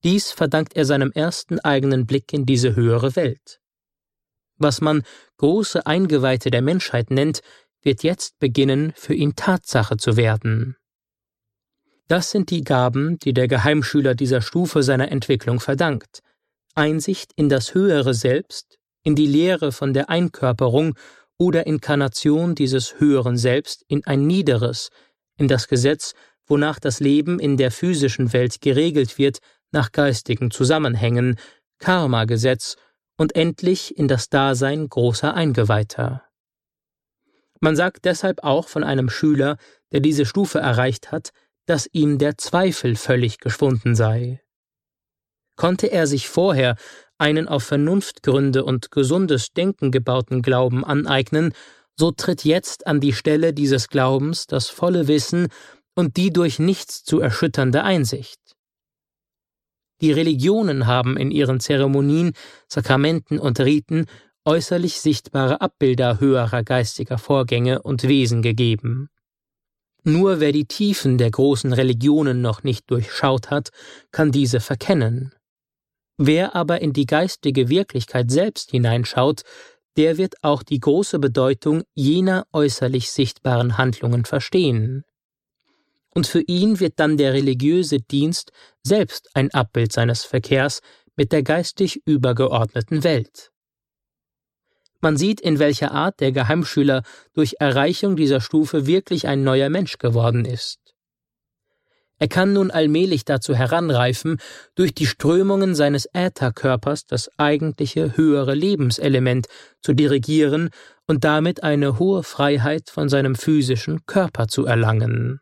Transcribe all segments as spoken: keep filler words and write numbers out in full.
Dies verdankt er seinem ersten eigenen Blick in diese höhere Welt. Was man große Eingeweihte der Menschheit nennt, wird jetzt beginnen, für ihn Tatsache zu werden. Das sind die Gaben, die der Geheimschüler dieser Stufe seiner Entwicklung verdankt. Einsicht in das höhere Selbst, in die Lehre von der Einkörperung oder Inkarnation dieses höheren Selbst in ein niederes, in das Gesetz, wonach das Leben in der physischen Welt geregelt wird, nach geistigen Zusammenhängen, Karma-Gesetz und endlich in das Dasein großer Eingeweihter. Man sagt deshalb auch von einem Schüler, der diese Stufe erreicht hat, dass ihm der Zweifel völlig geschwunden sei. Konnte er sich vorher einen auf Vernunftgründe und gesundes Denken gebauten Glauben aneignen, so tritt jetzt an die Stelle dieses Glaubens das volle Wissen und die durch nichts zu erschütternde Einsicht. Die Religionen haben in ihren Zeremonien, Sakramenten und Riten äußerlich sichtbare Abbilder höherer geistiger Vorgänge und Wesen gegeben. Nur wer die Tiefen der großen Religionen noch nicht durchschaut hat, kann diese verkennen. Wer aber in die geistige Wirklichkeit selbst hineinschaut, der wird auch die große Bedeutung jener äußerlich sichtbaren Handlungen verstehen. Und für ihn wird dann der religiöse Dienst selbst ein Abbild seines Verkehrs mit der geistig übergeordneten Welt. Man sieht, in welcher Art der Geheimschüler durch Erreichung dieser Stufe wirklich ein neuer Mensch geworden ist. Er kann nun allmählich dazu heranreifen, durch die Strömungen seines Ätherkörpers das eigentliche höhere Lebenselement zu dirigieren und damit eine hohe Freiheit von seinem physischen Körper zu erlangen.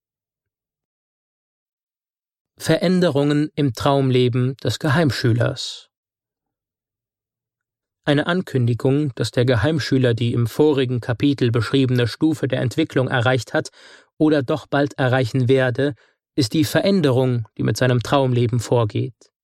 Veränderungen im Traumleben des Geheimschülers. Eine Ankündigung, dass der Geheimschüler die im vorigen Kapitel beschriebene Stufe der Entwicklung erreicht hat oder doch bald erreichen werde, ist die Veränderung, die mit seinem Traumleben vorgeht.